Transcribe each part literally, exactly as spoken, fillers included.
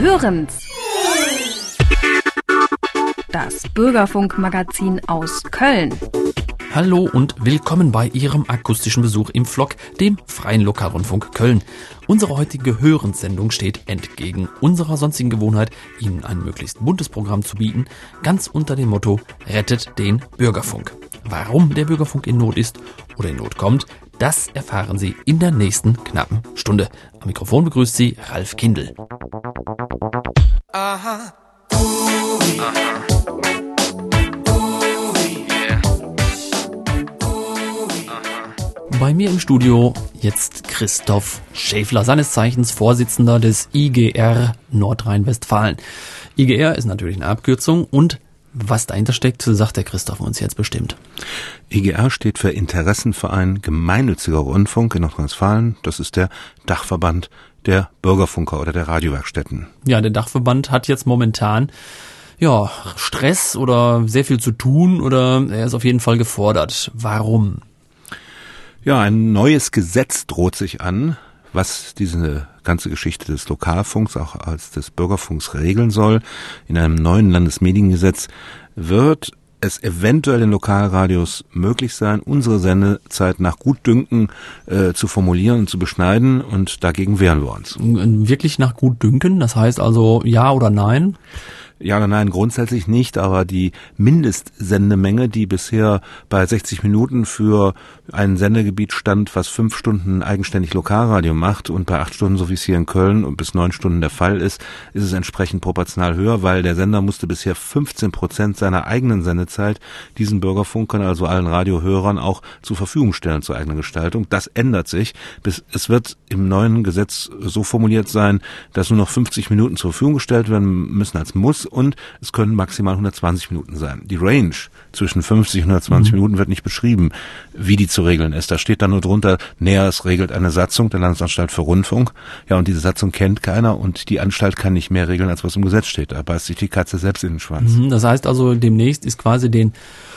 Hörens. Das Bürgerfunk-Magazin aus Köln. Hallo und willkommen bei Ihrem akustischen Besuch im F L O K, dem Freien Lokalrundfunk Köln. Unsere heutige Hörens-Sendung steht entgegen unserer sonstigen Gewohnheit, Ihnen ein möglichst buntes Programm zu bieten, ganz unter dem Motto Rettet den Bürgerfunk. Warum der Bürgerfunk in Not ist oder in Not kommt, das erfahren Sie in der nächsten knappen Stunde. Am Mikrofon begrüßt Sie Ralf Kindl. Aha. Uh, Aha. Bei mir im Studio jetzt Christoph Schäfler, seines Zeichens Vorsitzender des I G R Nordrhein-Westfalen. I G R ist natürlich eine Abkürzung und was dahinter steckt, sagt der Christoph uns jetzt bestimmt. I G R steht für Interessenverein Gemeinnütziger Rundfunk in Nordrhein-Westfalen. Das ist der Dachverband der Bürgerfunker oder der Radiowerkstätten. Ja, der Dachverband hat jetzt momentan ja Stress oder sehr viel zu tun oder er ist auf jeden Fall gefordert. Warum? Ja, ein neues Gesetz droht sich an, was diese ganze Geschichte des Lokalfunks auch als des Bürgerfunks regeln soll. In einem neuen Landesmediengesetz wird es eventuell in Lokalradios möglich sein, unsere Sendezeit nach Gutdünken äh, zu formulieren und zu beschneiden, und dagegen wehren wir uns. Wirklich nach Gutdünken? Das heißt also ja oder nein? Ja oder nein, grundsätzlich nicht, aber die Mindestsendemenge, die bisher bei sechzig Minuten für ein Sendegebiet stand, was fünf Stunden eigenständig Lokalradio macht, und bei acht Stunden, so wie es hier in Köln und bis neun Stunden der Fall ist, ist es entsprechend proportional höher, weil der Sender musste bisher fünfzehn Prozent seiner eigenen Sendezeit diesen Bürgerfunkern, also allen Radiohörern, auch zur Verfügung stellen zur eigenen Gestaltung. Das ändert sich. Es wird im neuen Gesetz so formuliert sein, dass nur noch fünfzig Minuten zur Verfügung gestellt werden müssen als Muss, und es können maximal hundertzwanzig Minuten sein. Die Range zwischen fünfzig und hundertzwanzig mhm. Minuten wird nicht beschrieben, wie die zu regeln ist. Da steht dann nur drunter, Näheres regelt eine Satzung der Landesanstalt für Rundfunk. Ja, und diese Satzung kennt keiner, und die Anstalt kann nicht mehr regeln, als was im Gesetz steht. Da beißt sich die Katze selbst in den Schwanz. Mhm, das heißt also, demnächst ist quasi den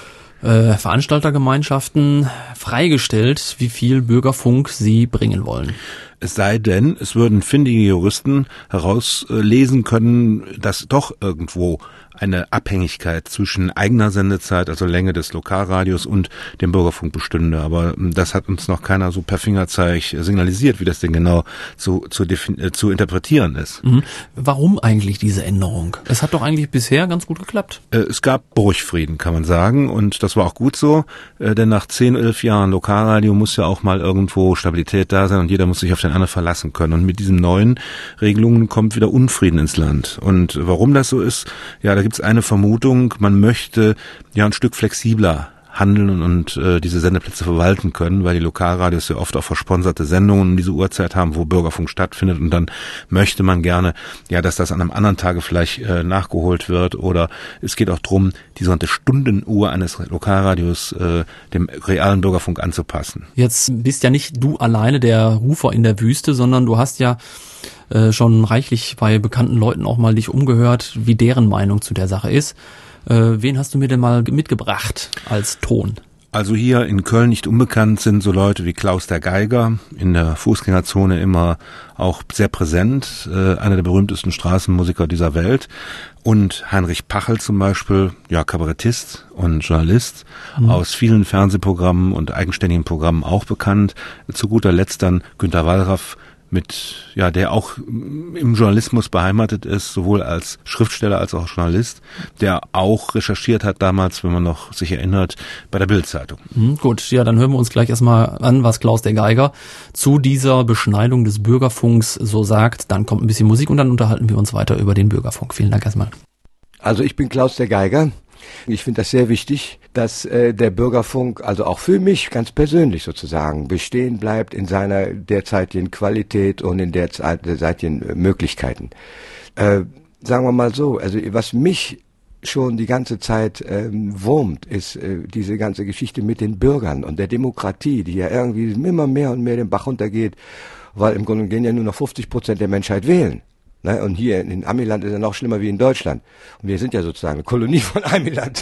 äh, Veranstaltergemeinschaften freigestellt, wie viel Bürgerfunk sie bringen wollen. Es sei denn, es würden findige Juristen herauslesen können, dass doch irgendwo eine Abhängigkeit zwischen eigener Sendezeit, also Länge des Lokalradios, und dem Bürgerfunk bestünde. Aber das hat uns noch keiner so per Fingerzeig signalisiert, wie das denn genau zu, zu, defin- zu interpretieren ist. Mhm. Warum eigentlich diese Änderung? Es hat doch eigentlich bisher ganz gut geklappt. Es gab Burgfrieden, kann man sagen, und das war auch gut so, denn nach zehn, elf Jahren Lokalradio muss ja auch mal irgendwo Stabilität da sein und jeder muss sich auf den anderen verlassen können. Und mit diesen neuen Regelungen kommt wieder Unfrieden ins Land. Und warum das so ist, ja, da gibt es eine Vermutung, man möchte ja ein Stück flexibler handeln und äh, diese Sendeplätze verwalten können, weil die Lokalradios ja oft auch versponserte Sendungen um diese Uhrzeit haben, wo Bürgerfunk stattfindet, und dann möchte man gerne, ja, dass das an einem anderen Tage vielleicht äh, nachgeholt wird, oder es geht auch drum, die sogenannte Stundenuhr eines Lokalradios äh, dem realen Bürgerfunk anzupassen. Jetzt bist ja nicht du alleine der Rufer in der Wüste, sondern du hast ja äh, schon reichlich bei bekannten Leuten auch mal dich umgehört, wie deren Meinung zu der Sache ist. Äh, wen hast du mir denn mal mitgebracht als Ton? Also hier in Köln nicht unbekannt sind so Leute wie Klaus der Geiger, in der Fußgängerzone immer auch sehr präsent, äh, einer der berühmtesten Straßenmusiker dieser Welt. Und Heinrich Pachel zum Beispiel, ja, Kabarettist und Journalist, mhm. aus vielen Fernsehprogrammen und eigenständigen Programmen auch bekannt. Zu guter Letzt dann Günter Wallraff, mit, ja, der auch im Journalismus beheimatet ist, sowohl als Schriftsteller als auch Journalist, der auch recherchiert hat damals, wenn man noch sich erinnert, bei der Bild-Zeitung. Mhm, gut, ja, dann hören wir uns gleich erstmal an, was Klaus der Geiger zu dieser Beschneidung des Bürgerfunks so sagt. Dann kommt ein bisschen Musik und dann unterhalten wir uns weiter über den Bürgerfunk. Vielen Dank erstmal. Also ich bin Klaus der Geiger. Ich finde das sehr wichtig, dass äh, der Bürgerfunk, also auch für mich ganz persönlich sozusagen, bestehen bleibt in seiner derzeitigen Qualität und in derzeitigen Möglichkeiten. Äh, sagen wir mal so, also was mich schon die ganze Zeit ähm, wurmt, ist äh, diese ganze Geschichte mit den Bürgern und der Demokratie, die ja irgendwie immer mehr und mehr den Bach runtergeht, weil im Grunde gehen ja nur noch fünfzig Prozent der Menschheit wählen. Ne? Und hier in Amiland ist es noch schlimmer wie in Deutschland. Und wir sind ja sozusagen eine Kolonie von Amiland.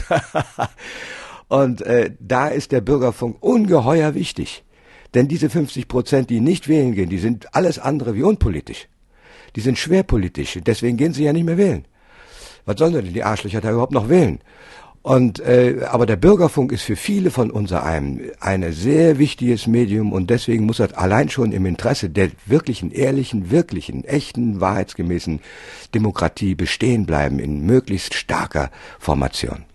Und äh, da ist der Bürgerfunk ungeheuer wichtig. Denn diese fünfzig Prozent, die nicht wählen gehen, die sind alles andere wie unpolitisch. die sind schwerpolitisch. Deswegen gehen sie ja nicht mehr wählen. Was sollen denn die Arschlöcher da überhaupt noch wählen? Und äh, aber der Bürgerfunk ist für viele von uns ein, ein sehr wichtiges Medium und deswegen muss das allein schon im Interesse der wirklichen, ehrlichen, wirklichen, echten, wahrheitsgemäßen Demokratie bestehen bleiben in möglichst starker Formation.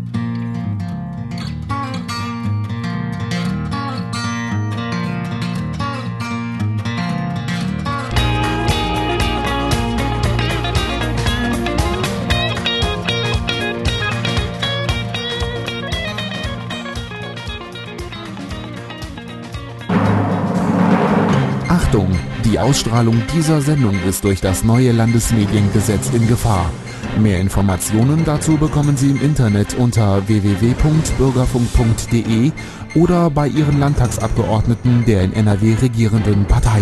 Achtung, die Ausstrahlung dieser Sendung ist durch das neue Landesmediengesetz in Gefahr. Mehr Informationen dazu bekommen Sie im Internet unter w w w punkt bürgerfunk punkt d e oder bei Ihren Landtagsabgeordneten der in N R W regierenden Parteien.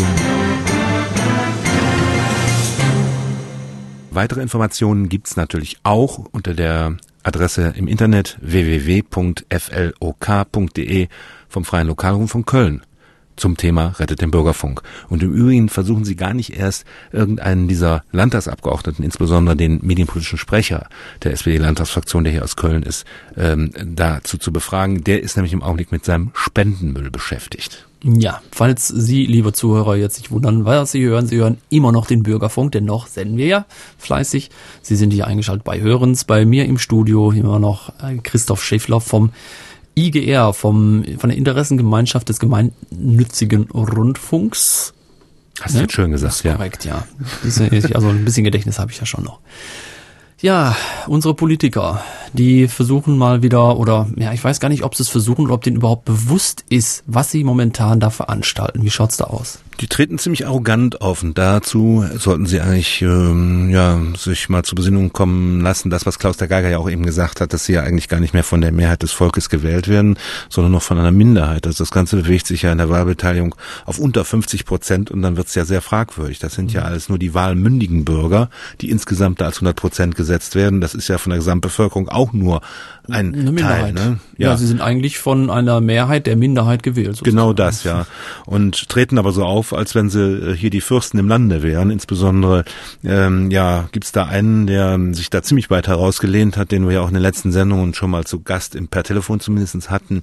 Weitere Informationen gibt's natürlich auch unter der Adresse im Internet w w w punkt f l o k punkt d e vom Freien Lokalrundfunk Köln zum Thema Rettet den Bürgerfunk. Und im Übrigen versuchen Sie gar nicht erst irgendeinen dieser Landtagsabgeordneten, insbesondere den medienpolitischen Sprecher der S P D-Landtagsfraktion, der hier aus Köln ist, ähm, dazu zu befragen. Der ist nämlich im Augenblick mit seinem Spendenmüll beschäftigt. Ja, falls Sie, liebe Zuhörer, jetzt sich wundern, was Sie hören, Sie hören immer noch den Bürgerfunk, denn noch senden wir ja fleißig. Sie sind hier eingeschaltet bei Hörens, bei mir im Studio immer noch Christoph Schäffler vom I G R, vom, von der Interessengemeinschaft des gemeinnützigen Rundfunks. Hast du ja? Jetzt schön gesagt, ja. Korrekt, ja. Also ein bisschen Gedächtnis habe ich ja schon noch. Ja, unsere Politiker, die versuchen mal wieder, oder ja, ich weiß gar nicht, ob sie es versuchen oder ob denen überhaupt bewusst ist, was sie momentan da veranstalten. Wie schaut's da aus? Die treten ziemlich arrogant auf und dazu sollten sie eigentlich ähm, ja sich mal zur Besinnung kommen lassen, das, was Klaus der Geiger ja auch eben gesagt hat, dass sie ja eigentlich gar nicht mehr von der Mehrheit des Volkes gewählt werden, sondern noch von einer Minderheit. Also das Ganze bewegt sich ja in der Wahlbeteiligung auf unter fünfzig Prozent und dann wird's ja sehr fragwürdig. Das sind ja alles nur die wahlmündigen Bürger, die insgesamt da als hundert Prozent gesetzt werden. Das ist ja von der Gesamtbevölkerung auch nur ein eine Teil. Ne? Ja. ja, sie sind eigentlich von einer Mehrheit der Minderheit gewählt. Sozusagen. Genau das, ja. Und treten aber so auf, als wenn sie hier die Fürsten im Lande wären. Insbesondere ähm, ja, gibt's da einen, der sich da ziemlich weit herausgelehnt hat, den wir ja auch in den letzten Sendungen schon mal zu Gast im per Telefon zumindest hatten.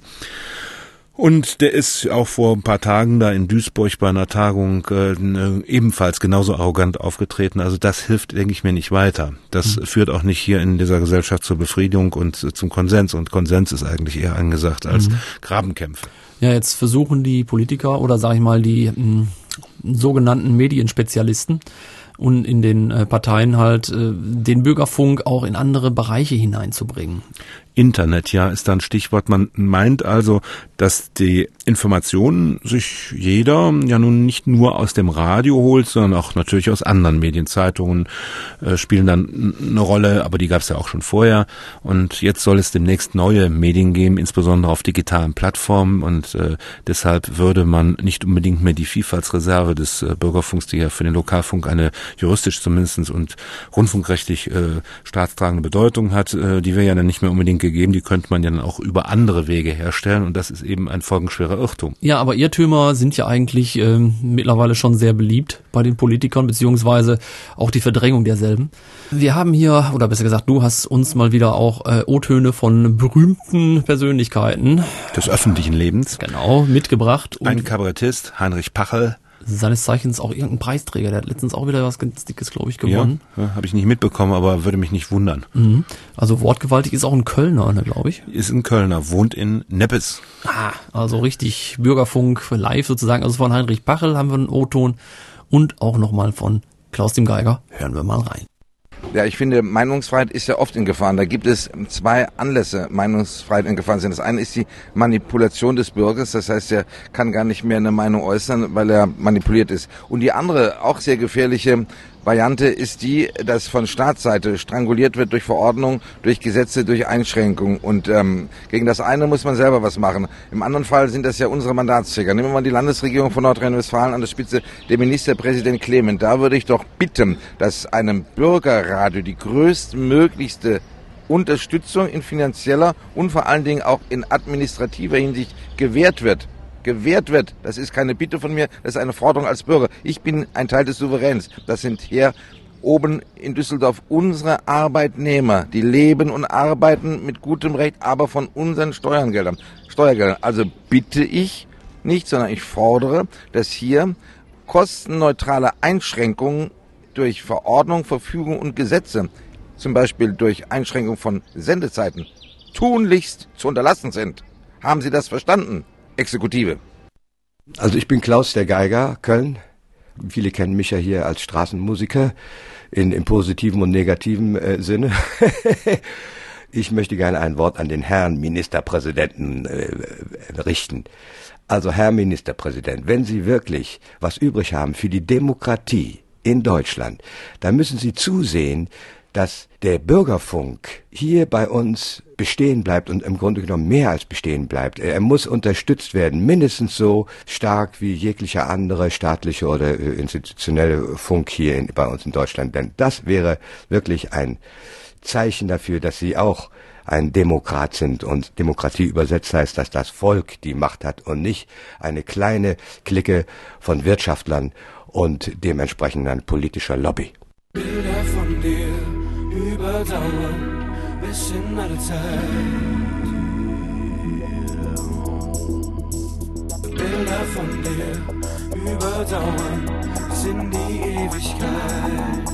Und der ist auch vor ein paar Tagen da in Duisburg bei einer Tagung äh, ebenfalls genauso arrogant aufgetreten. Also das hilft, denke ich mir, nicht weiter. Das mhm. führt auch nicht hier in dieser Gesellschaft zur Befriedung und äh, zum Konsens. Und Konsens ist eigentlich eher angesagt als mhm. Grabenkämpfe. Ja, jetzt versuchen die Politiker oder sage ich mal die mh, sogenannten Medienspezialisten und in den äh, Parteien halt äh, den Bürgerfunk auch in andere Bereiche hineinzubringen. Internet, ja, ist da ein Stichwort. Man meint also, dass die Informationen sich jeder ja nun nicht nur aus dem Radio holt, sondern auch natürlich aus anderen Medien. Zeitungen äh, spielen dann eine Rolle, aber die gab es ja auch schon vorher. Und jetzt soll es demnächst neue Medien geben, insbesondere auf digitalen Plattformen. Und äh, deshalb würde man nicht unbedingt mehr die Vielfaltsreserve des äh, Bürgerfunks, die ja für den Lokalfunk eine juristisch zumindest und rundfunkrechtlich äh, staatstragende Bedeutung hat, äh, die wäre ja dann nicht mehr unbedingt gegeben, die könnte man ja dann auch über andere Wege herstellen und das ist eben ein folgenschwerer Irrtum. Ja, aber Irrtümer sind ja eigentlich äh, mittlerweile schon sehr beliebt bei den Politikern, beziehungsweise auch die Verdrängung derselben. Wir haben hier, oder besser gesagt, du hast uns mal wieder auch äh, O-Töne von berühmten Persönlichkeiten des öffentlichen Lebens genau mitgebracht. Ein Kabarettist, Heinrich Pachel, seines Zeichens auch irgendein Preisträger. Der hat letztens auch wieder was ganz Dickes, glaube ich, gewonnen. Ja, ja, habe ich nicht mitbekommen, aber würde mich nicht wundern. Mhm. Also wortgewaltig ist auch ein Kölner, ne, glaube ich. Ist ein Kölner, wohnt in Neppes. Ah, also richtig Bürgerfunk live sozusagen. Also von Heinrich Pachel haben wir einen O-Ton und auch nochmal von Klaus dem Geiger. Hören wir mal rein. Ja, ich finde, Meinungsfreiheit ist ja oft in Gefahr. Da gibt es zwei Anlässe, Meinungsfreiheit in Gefahr sind. Das eine ist die Manipulation des Bürgers. Das heißt, er kann gar nicht mehr eine Meinung äußern, weil er manipuliert ist. Und die andere, auch sehr gefährliche Variante ist die, dass von Staatsseite stranguliert wird durch Verordnung, durch Gesetze, durch Einschränkungen. Und ähm, gegen das eine muss man selber was machen. Im anderen Fall sind das ja unsere Mandatsträger. Nehmen wir mal die Landesregierung von Nordrhein-Westfalen an der Spitze, der Ministerpräsident Clement. Da würde ich doch bitten, dass einem Bürgerradio die größtmöglichste Unterstützung in finanzieller und vor allen Dingen auch in administrativer Hinsicht gewährt wird. gewährt wird, das ist keine Bitte von mir, das ist eine Forderung als Bürger. Ich bin ein Teil des Souveräns. Das sind hier oben in Düsseldorf unsere Arbeitnehmer, die leben und arbeiten mit gutem Recht, aber von unseren Steuergeldern. Steuergeldern. Also bitte ich nicht, sondern ich fordere, dass hier kostenneutrale Einschränkungen durch Verordnung, Verfügung und Gesetze, zum Beispiel durch Einschränkung von Sendezeiten, tunlichst zu unterlassen sind. Haben Sie das verstanden, Exekutive? Also ich bin Klaus der Geiger, Köln. Viele kennen mich ja hier als Straßenmusiker in, im positiven und negativen äh, Sinne. Ich möchte gerne ein Wort an den Herrn Ministerpräsidenten äh, richten. Also Herr Ministerpräsident, wenn Sie wirklich was übrig haben für die Demokratie in Deutschland, dann müssen Sie zusehen, dass der Bürgerfunk hier bei uns bestehen bleibt und im Grunde genommen mehr als bestehen bleibt. Er muss unterstützt werden, mindestens so stark wie jeglicher andere staatliche oder institutionelle Funk hier in, bei uns in Deutschland. Denn das wäre wirklich ein Zeichen dafür, dass Sie auch ein Demokrat sind, und Demokratie übersetzt heißt, dass das Volk die Macht hat und nicht eine kleine Clique von Wirtschaftlern und dementsprechend ein politischer Lobby. Bilder von dir überdauern bis in alle Zeit. Bilder von dir überdauern bis in die Ewigkeit.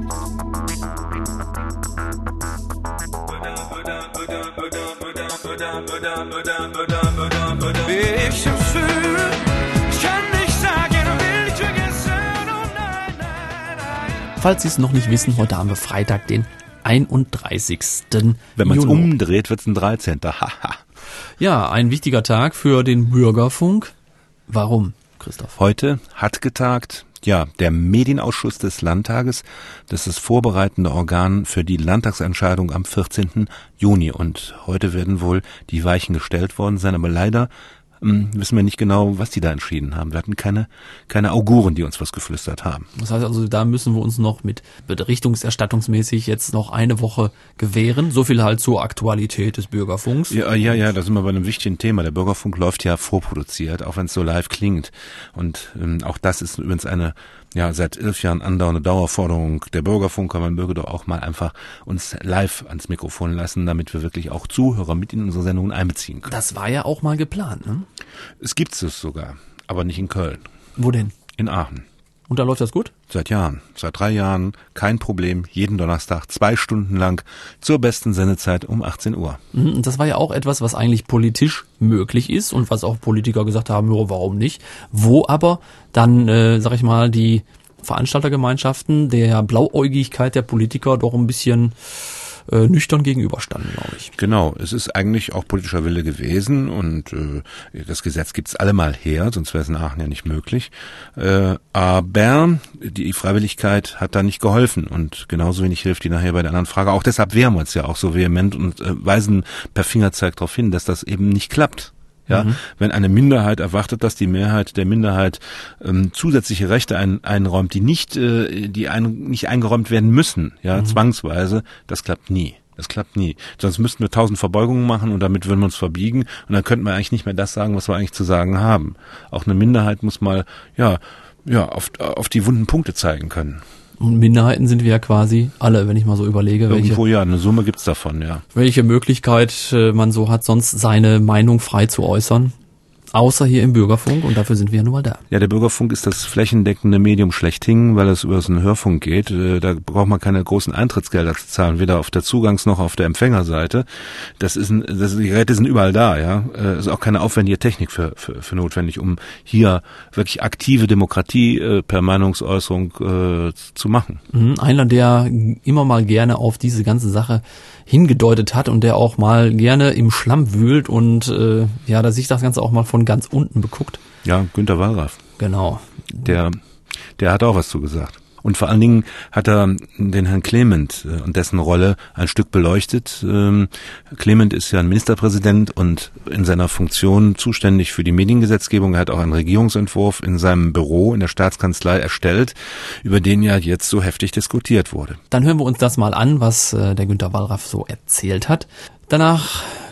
Wie ich es fühle, ich kann nicht sagen, will ich vergessen, oh nein, nein, nein. Falls Sie es noch nicht wissen, heute haben wir Freitag, den einunddreißigsten Wenn man es Juni. umdreht, wird es ein dreizehnten Haha. Ja, ein wichtiger Tag für den Bürgerfunk. Warum, Christoph? Heute hat getagt, ja, der Medienausschuss des Landtages. Das ist das vorbereitende Organ für die Landtagsentscheidung am vierzehnten Juni. Und heute werden wohl die Weichen gestellt worden sein, aber leider hm, wissen wir nicht genau, was die da entschieden haben. Wir hatten keine, keine Auguren, die uns was geflüstert haben. Das heißt also, da müssen wir uns noch mit berichterstattungsmäßig jetzt noch eine Woche gewähren. So viel halt zur Aktualität des Bürgerfunks. Ja, ja, ja, da sind wir bei einem wichtigen Thema. Der Bürgerfunk läuft ja vorproduziert, auch wenn es so live klingt. Und ähm, auch das ist übrigens eine ja seit elf Jahren andauernde Dauerforderung der Bürgerfunker. Man möge doch auch mal einfach uns live ans Mikrofon lassen, damit wir wirklich auch Zuhörer mit in unsere Sendungen einbeziehen können. Das war ja auch mal geplant, ne? Es gibt es sogar, aber nicht in Köln. Wo denn? In Aachen. Und da läuft das gut? Seit Jahren, seit drei Jahren, kein Problem, jeden Donnerstag, zwei Stunden lang, zur besten Sendezeit um achtzehn Uhr. Und das war ja auch etwas, was eigentlich politisch möglich ist und was auch Politiker gesagt haben, ja, warum nicht? Wo aber dann, äh, sag ich mal, die Veranstaltergemeinschaften der Blauäugigkeit der Politiker doch ein bisschen äh, nüchtern gegenüberstanden, glaube ich. Genau, es ist eigentlich auch politischer Wille gewesen und äh, das Gesetz gibt's allemal her, sonst wäre es in Aachen ja nicht möglich. Äh, aber die Freiwilligkeit hat da nicht geholfen und genauso wenig hilft die nachher bei der anderen Frage. Auch deshalb wehren wir uns ja auch so vehement und äh, weisen per Fingerzeig darauf hin, dass das eben nicht klappt. Ja, mhm. Wenn eine Minderheit erwartet, dass die Mehrheit der Minderheit ähm, zusätzliche Rechte ein, einräumt, die nicht, äh, die ein, nicht eingeräumt werden müssen, ja, mhm. zwangsweise, das klappt nie. Das klappt nie. Sonst müssten wir tausend Verbeugungen machen und damit würden wir uns verbiegen und dann könnten wir eigentlich nicht mehr das sagen, was wir eigentlich zu sagen haben. Auch eine Minderheit muss mal, ja, ja, auf, auf die wunden Punkte zeigen können. Und Minderheiten sind wir ja quasi alle, wenn ich mal so überlege, welche, Irgendwo ja, eine Summe gibt's davon, ja. welche Möglichkeit äh, man so hat, sonst seine Meinung frei zu äußern. Außer hier im Bürgerfunk, und dafür sind wir ja nun mal da. Ja, der Bürgerfunk ist das flächendeckende Medium schlechthin, weil es über so einen Hörfunk geht. Da braucht man keine großen Eintrittsgelder zu zahlen, weder auf der Zugangs- noch auf der Empfängerseite. Das ist ein, das, die Geräte sind überall da, ja. Es ist auch keine aufwendige Technik für, für, für notwendig, um hier wirklich aktive Demokratie äh, per Meinungsäußerung äh, zu machen. Mhm, einer, der immer mal gerne auf diese ganze Sache hingedeutet hat und der auch mal gerne im Schlamm wühlt und äh, ja, da sich das Ganze auch mal von ganz unten beguckt. Ja, Günter Wallraff. Genau. Der, der hat auch was zu gesagt. Und vor allen Dingen hat er den Herrn Clement und dessen Rolle ein Stück beleuchtet. Clement ist ja ein Ministerpräsident und in seiner Funktion zuständig für die Mediengesetzgebung. Er hat auch einen Regierungsentwurf in seinem Büro in der Staatskanzlei erstellt, über den ja jetzt so heftig diskutiert wurde. Dann hören wir uns das mal an, was äh, der Günter Wallraff so erzählt hat. Danach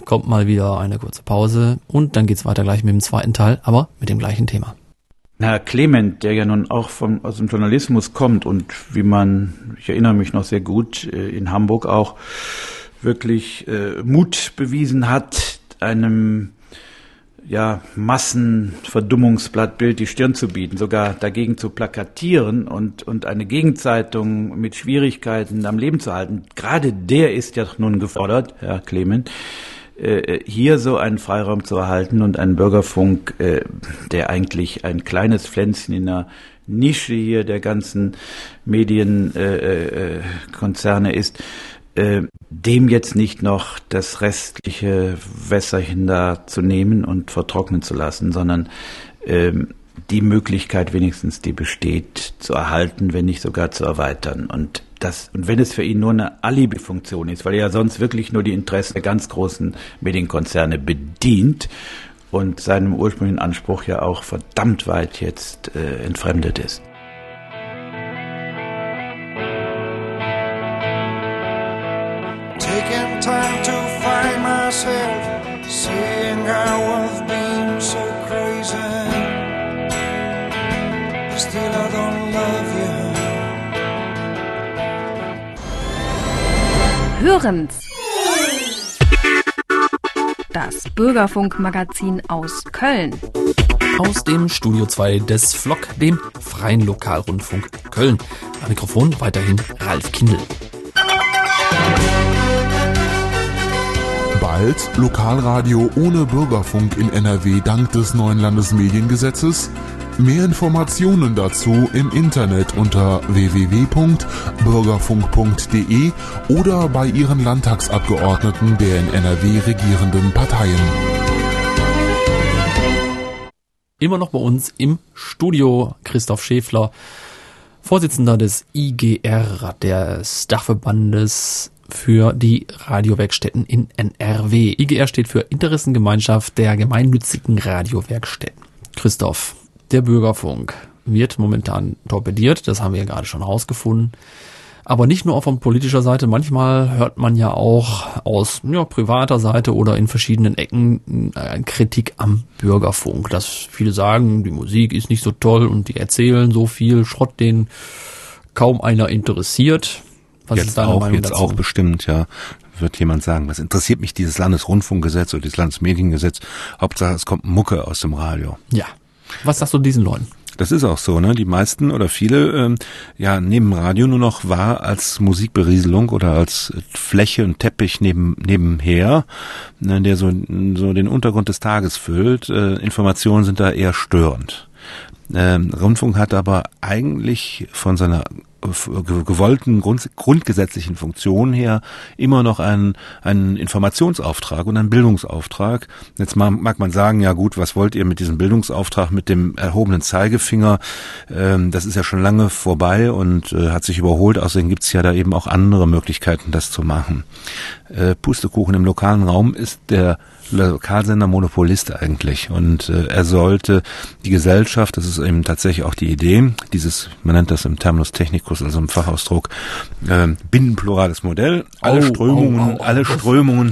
kommt mal wieder eine kurze Pause und dann geht's weiter gleich mit dem zweiten Teil, aber mit dem gleichen Thema. Herr Clement, der ja nun auch vom, aus dem Journalismus kommt und wie man, ich erinnere mich noch sehr gut, in Hamburg auch wirklich äh, Mut bewiesen hat, einem ja, Massenverdummungsblattbild die Stirn zu bieten, sogar dagegen zu plakatieren und, und eine Gegenzeitung mit Schwierigkeiten am Leben zu halten. Gerade der ist ja nun gefordert, Herr Clement, äh, hier so einen Freiraum zu erhalten und einen Bürgerfunk, äh, der eigentlich ein kleines Pflänzchen in der Nische hier der ganzen Medienkonzerne äh, äh, ist, äh, dem jetzt nicht noch das restliche Wässerchen da zu nehmen und vertrocknen zu lassen, sondern ähm, die Möglichkeit wenigstens, die besteht, zu erhalten, wenn nicht sogar zu erweitern. Und das, und wenn es für ihn nur eine Alibi-Funktion ist, weil er ja sonst wirklich nur die Interessen der ganz großen Medienkonzerne bedient und seinem ursprünglichen Anspruch ja auch verdammt weit jetzt äh, entfremdet ist. Taking time to find myself, seeing how I've been so crazy. Still I don't love you. Hören's. Das Bürgerfunkmagazin aus Köln. Aus dem Studio zwei des F L O K, dem Freien Lokalrundfunk Köln. Am Mikrofon weiterhin Ralf Kindl. Bald Lokalradio ohne Bürgerfunk in N R W dank des neuen Landesmediengesetzes. Mehr Informationen dazu im Internet unter w w w punkt bürgerfunk punkt d e oder bei Ihren Landtagsabgeordneten der in N R W regierenden Parteien. Immer noch bei uns im Studio Christoph Schäfler, Vorsitzender des I G R, des Dachverbandes für die Radiowerkstätten in N R W. I G R steht für Interessengemeinschaft der gemeinnützigen Radiowerkstätten. Christoph, der Bürgerfunk wird momentan torpediert, das haben wir ja gerade schon rausgefunden. Aber nicht nur von politischer Seite, manchmal hört man ja auch aus ja, privater Seite oder in verschiedenen Ecken äh, Kritik am Bürgerfunk. Dass viele sagen, die Musik ist nicht so toll und die erzählen so viel Schrott, den kaum einer interessiert. Was jetzt ist deine auch, Meinung jetzt dazu? auch bestimmt, ja, wird jemand sagen, was interessiert mich dieses Landesrundfunkgesetz oder dieses Landesmediengesetz? Hauptsache, es kommt Mucke aus dem Radio. Ja. Was sagst du diesen Leuten? Das ist auch so, ne? Die meisten oder viele ähm, ja nehmen Radio nur noch wahr als Musikberieselung oder als Fläche und Teppich neben nebenher, ne, der so so den Untergrund des Tages füllt. Äh, Informationen sind da eher störend. Ähm, Rundfunk hat aber eigentlich von seiner gewollten Grund, grundgesetzlichen Funktion her immer noch einen, einen Informationsauftrag und einen Bildungsauftrag. Jetzt mag man sagen, ja gut, was wollt ihr mit diesem Bildungsauftrag, mit dem erhobenen Zeigefinger? Ähm, das ist ja schon lange vorbei und äh, hat sich überholt. Außerdem gibt es ja da eben auch andere Möglichkeiten, das zu machen. Äh, Pustekuchen im lokalen Raum ist der Lokalsender Monopolist eigentlich und äh, er sollte die Gesellschaft, das ist eben tatsächlich auch die Idee, dieses, man nennt das im Terminus technicus, also im Fachausdruck, äh, binnenplurales Modell, alle oh, Strömungen, oh, oh, oh. alle Strömungen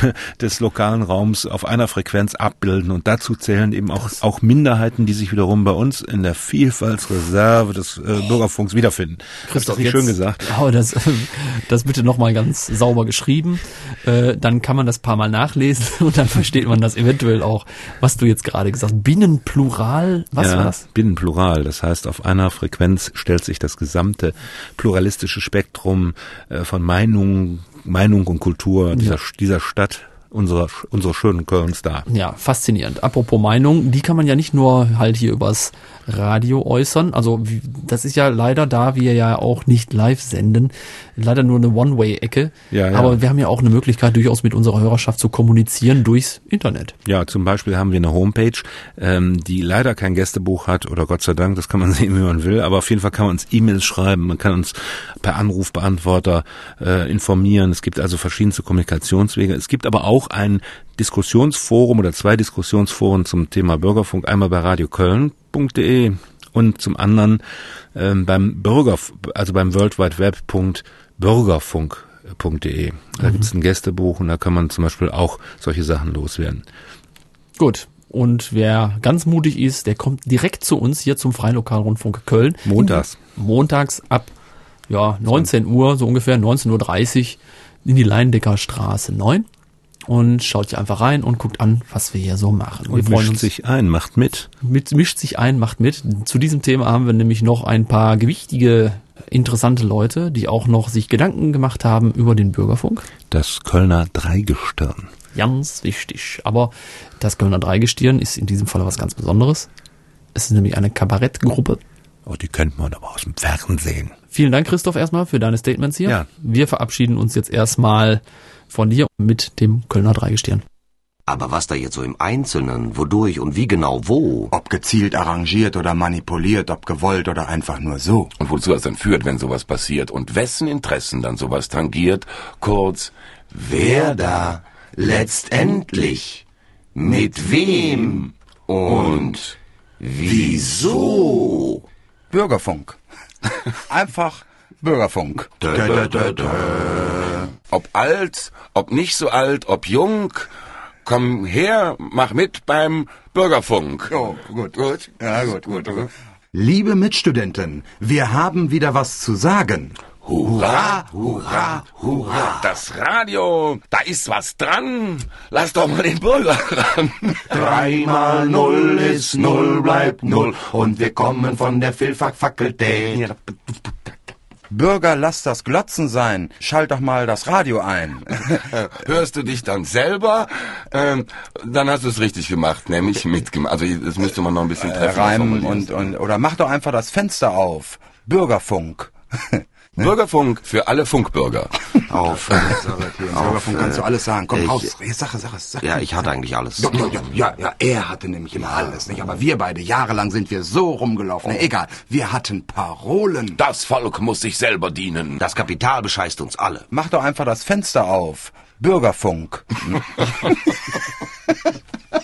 des lokalen Raums auf einer Frequenz abbilden und dazu zählen eben auch auch Minderheiten, die sich wiederum bei uns in der Vielfaltsreserve des äh, Bürgerfunks wiederfinden. Christoph, das nicht jetzt, schön gesagt? Oh, das, das bitte nochmal ganz sauber geschrieben, äh, dann kann man das paar Mal nachlesen und dann versteht man das eventuell auch, was du jetzt gerade gesagt hast. Binnenplural, was ja, war das? Binnenplural, das heißt, auf einer Frequenz stellt sich das gesamte pluralistische Spektrum äh, von Meinung, Meinung und Kultur dieser, Ja. dieser Stadt, unserer, unserer schönen Kölns dar. Ja, faszinierend. Apropos Meinung, die kann man ja nicht nur halt hier übers Radio äußern. Also wie, das ist ja leider, da wir ja auch nicht live senden, leider nur eine One-Way-Ecke. Ja, ja. Aber wir haben ja auch eine Möglichkeit, durchaus mit unserer Hörerschaft zu kommunizieren durchs Internet. Ja, zum Beispiel haben wir eine Homepage, ähm, die leider kein Gästebuch hat, oder Gott sei Dank, das kann man sehen, wie man will, aber auf jeden Fall kann man uns E-Mails schreiben, man kann uns per Anrufbeantworter äh, informieren. Es gibt also verschiedenste Kommunikationswege. Es gibt aber auch ein Diskussionsforum oder zwei Diskussionsforen zum Thema Bürgerfunk, einmal bei radioköln punkt de und zum anderen ähm, beim Bürger, also beim World Wide Web Punkt Bürgerfunk punkt de. Da mhm. gibt es ein Gästebuch und da kann man zum Beispiel auch solche Sachen loswerden. Gut. Und wer ganz mutig ist, der kommt direkt zu uns hier zum Freilokalrundfunk Köln. Montags. In, montags ab ja, neunzehn Uhr, so ungefähr neunzehn Uhr dreißig in die Leindecker Straße neun und schaut hier einfach rein und guckt an, was wir hier so machen. Und wir freuen mischt uns, sich ein, macht mit. mit. Mischt sich ein, macht mit. Zu diesem Thema haben wir nämlich noch ein paar gewichtige, interessante Leute, die auch noch sich Gedanken gemacht haben über den Bürgerfunk. Das Kölner Dreigestirn. Ganz wichtig. Aber das Kölner Dreigestirn ist in diesem Fall was ganz Besonderes. Es ist nämlich eine Kabarettgruppe. Oh, die kennt man aber aus dem Fernsehen. Vielen Dank, Christoph, erstmal für deine Statements hier. Ja. Wir verabschieden uns jetzt erstmal von dir mit dem Kölner Dreigestirn. Aber was da jetzt so im Einzelnen, wodurch und wie genau wo? Ob gezielt arrangiert oder manipuliert, ob gewollt oder einfach nur so. Und wozu das dann führt, wenn sowas passiert und wessen Interessen dann sowas tangiert, kurz, Wer da letztendlich mit wem und wieso? Bürgerfunk. Einfach Bürgerfunk. Dö, dö, dö, dö. ob alt, ob nicht so alt, ob jung, komm her, mach mit beim Bürgerfunk. Oh, gut, gut. Ja, gut, gut. gut. Liebe Mitstudenten, wir haben wieder was zu sagen. Hurra, hurra, hurra. Das Radio, da ist was dran. Lass doch mal den Bürger ran. Drei mal null ist null, bleibt null. Und wir kommen von der Philfak-Fakultät. Bürger, lass das Glotzen sein. Schalt doch mal das Radio ein. Hörst du dich dann selber? Ähm, dann hast du es richtig gemacht, nämlich mitgemacht. Also das müsste man noch ein bisschen treffen. Äh, reimen und, und, oder mach doch einfach das Fenster auf. Bürgerfunk. Ne? Bürgerfunk für alle Funkbürger. Auf, auf Bürgerfunk kannst du alles sagen. Komm, ich, raus. Sache, Sache, Sache. Ja, ich hatte eigentlich alles. Ja, ja, ja, ja, er hatte nämlich immer alles, nicht? Aber wir beide, jahrelang sind wir so rumgelaufen. Oh. Egal, wir hatten Parolen. Das Volk muss sich selber dienen. Das Kapital bescheißt uns alle. Mach doch einfach das Fenster auf. Bürgerfunk.